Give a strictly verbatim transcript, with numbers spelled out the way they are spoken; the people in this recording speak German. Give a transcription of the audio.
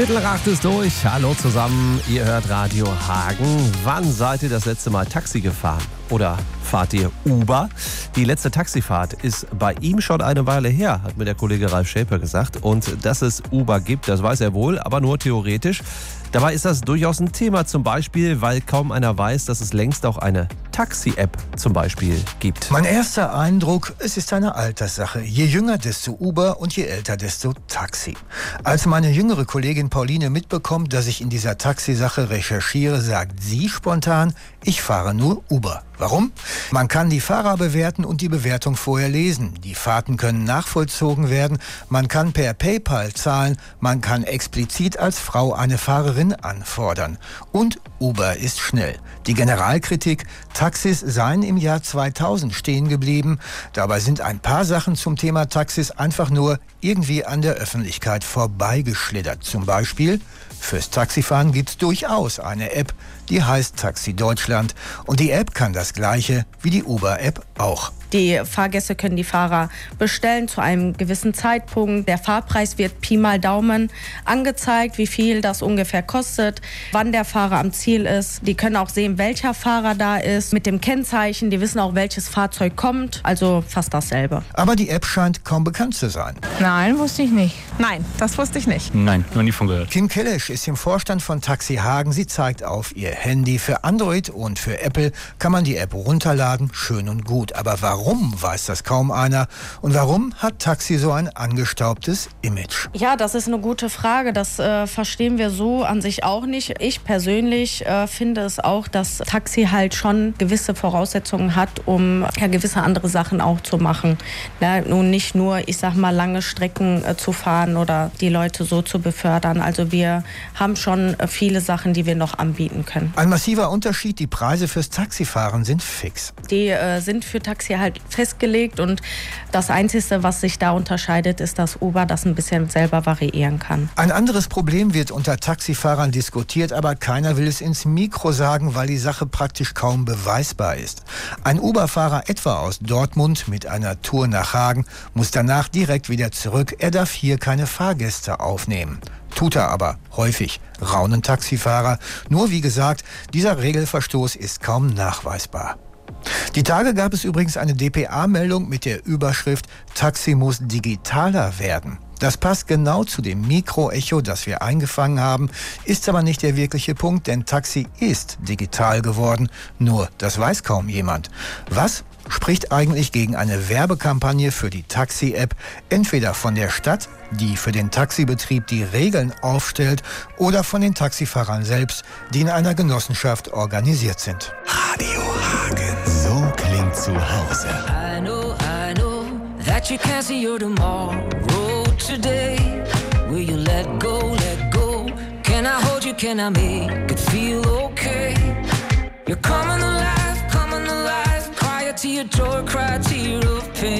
Viertel nach acht ist durch. Hallo zusammen, ihr hört Radio Hagen. Wann seid ihr das letzte Mal Taxi gefahren? Oder fahrt ihr Uber? Die letzte Taxifahrt ist bei ihm schon eine Weile her, hat mir der Kollege Ralf Schäper gesagt. Und dass es Uber gibt, das weiß er wohl, aber nur theoretisch. Dabei ist das durchaus ein Thema, zum Beispiel, weil kaum einer weiß, dass es längst auch eine Taxi-App zum Beispiel gibt. Mein erster Eindruck, es ist eine Alterssache. Je jünger, desto Uber und je älter, desto Taxi. Als meine jüngere Kollegin Pauline mitbekommt, dass ich in dieser Taxisache recherchiere, sagt sie spontan, ich fahre nur Uber. Warum? Man kann die Fahrer bewerten und die Bewertung vorher lesen. Die Fahrten können nachvollzogen werden. Man kann per PayPal zahlen. Man kann explizit als Frau eine Fahrerin anfordern. Und Uber ist schnell. Die Generalkritik, Taxis seien im Jahr zweitausend stehen geblieben. Dabei sind ein paar Sachen zum Thema Taxis einfach nur irgendwie an der Öffentlichkeit vorbeigeschlittert. Zum Beispiel, fürs Taxifahren gibt's durchaus eine App, die heißt Taxi Deutschland. Und die App kann das Gleiche wie die Uber-App auch. Die Fahrgäste können die Fahrer bestellen zu einem gewissen Zeitpunkt. Der Fahrpreis wird Pi mal Daumen angezeigt, wie viel das ungefähr kostet, wann der Fahrer am Ziel ist. Die können auch sehen, welcher Fahrer da ist, mit dem Kennzeichen. Die wissen auch, welches Fahrzeug kommt, also fast dasselbe. Aber die App scheint kaum bekannt zu sein. Nein, wusste ich nicht. Nein, das wusste ich nicht. Nein, noch nie von gehört. Kim Kellesch ist im Vorstand von Taxi Hagen. Sie zeigt auf ihr Handy. Für Android und für Apple kann man die App runterladen, schön und gut. Aber warum weiß das kaum einer? Und warum hat Taxi so ein angestaubtes Image? Ja, das ist eine gute Frage. Das äh, verstehen wir so an sich auch nicht. Ich persönlich äh, finde es auch, dass Taxi halt schon gewisse Voraussetzungen hat, um ja, gewisse andere Sachen auch zu machen. Ja, nun nicht nur, ich sag mal, lange Strecken äh, zu fahren oder die Leute so zu befördern. Also wir haben schon äh, viele Sachen, die wir noch anbieten können. Ein massiver Unterschied, die Preise fürs Taxifahren sind fix. Die äh, sind für Taxi halt festgelegt und das Einzige, was sich da unterscheidet, ist, dass Uber das ein bisschen selber variieren kann. Ein anderes Problem wird unter Taxifahrern diskutiert, aber keiner will es ins Mikro sagen, weil die Sache praktisch kaum beweisbar ist. Ein Uber-Fahrer etwa aus Dortmund mit einer Tour nach Hagen muss danach direkt wieder zurück. Er darf hier keine Fahrgäste aufnehmen. Tut er aber häufig, raunen Taxifahrer. Nur wie gesagt, dieser Regelverstoß ist kaum nachweisbar. Die Tage gab es übrigens eine D P A-Meldung mit der Überschrift Taxi muss digitaler werden. Das passt genau zu dem Mikroecho, das wir eingefangen haben, ist aber nicht der wirkliche Punkt, denn Taxi ist digital geworden, nur das weiß kaum jemand. Was spricht eigentlich gegen eine Werbekampagne für die Taxi-App, entweder von der Stadt, die für den Taxibetrieb die Regeln aufstellt, oder von den Taxifahrern selbst, die in einer Genossenschaft organisiert sind? Radio Hagen, so klingt zu Hause. I know, I know that you can't see your tomorrow today. Will you let go, let go? Can I hold you, can I make it feel okay? You're coming alive, coming alive. Cry a tear, joy, cry a tear of pain.